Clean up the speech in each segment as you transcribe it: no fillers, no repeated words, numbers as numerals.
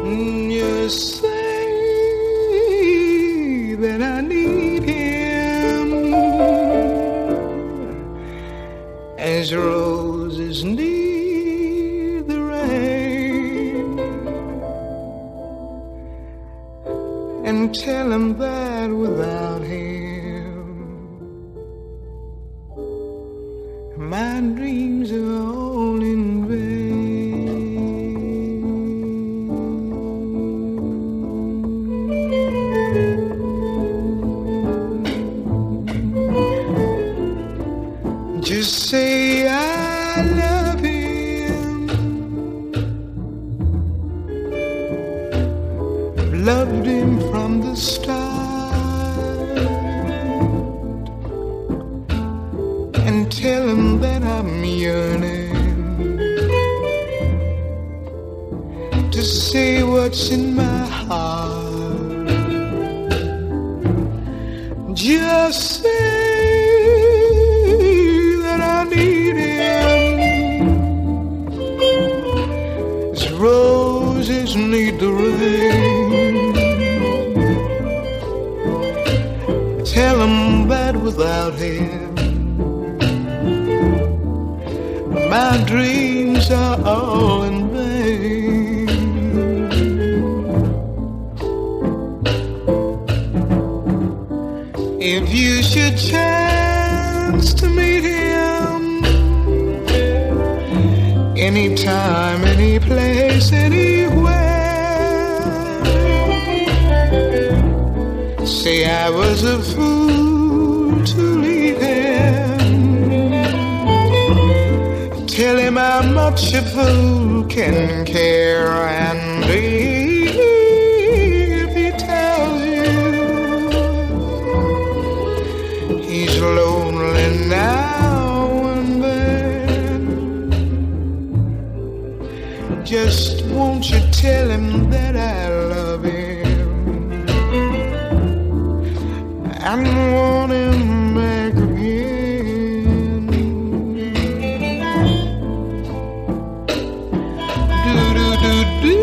You say that I need him as roses need the rain, and tell him that without him my dreams are all in vain. Just say I love him. Loved him from the start, and tell him that I'm yearning to say what's in my heart. Just say I need him as roses need the rain. Tell him that without him my dreams are all in vain. If you should chance to meet him anytime, any place, anywhere, say I was a fool to leave him. Tell him how much a fool can care, and if he tells you he's lonely now and then, just won't you tell him that I love him and want him back again. Do do do do.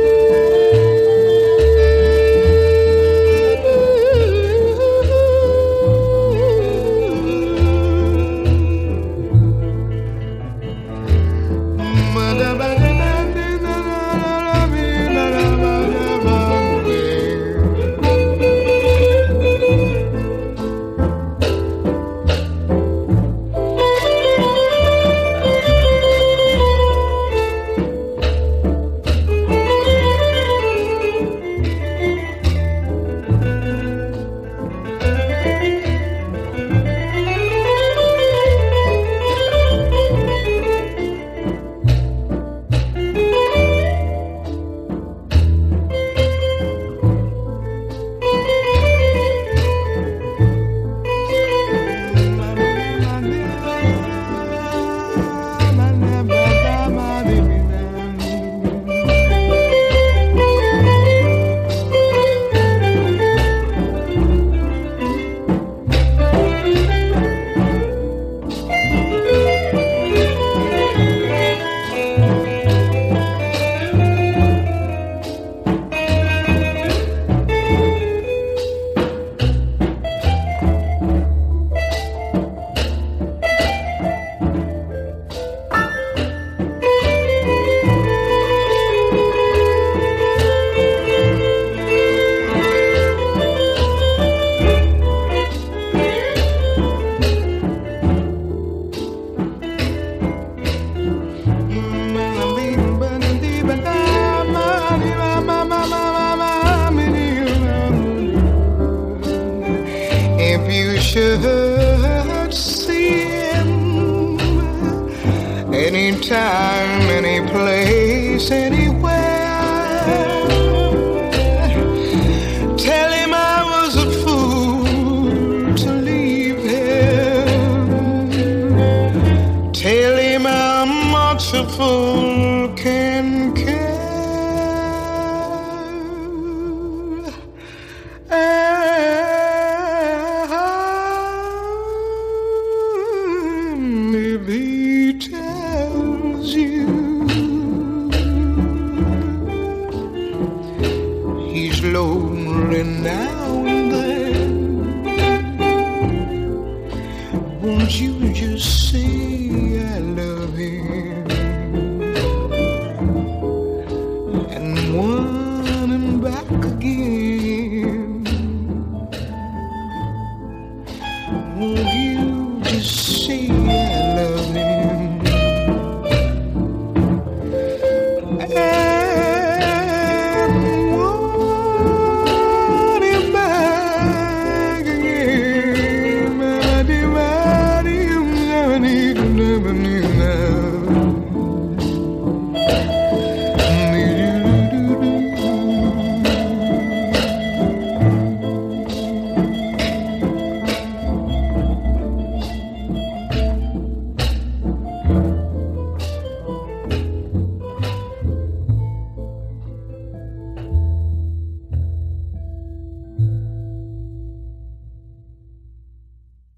Should see him anytime, any place, anywhere, tell him I was a fool to leave him. Tell him how much a fool can care. If he tells lonely now and then. Won't you just say I love him and want him back again?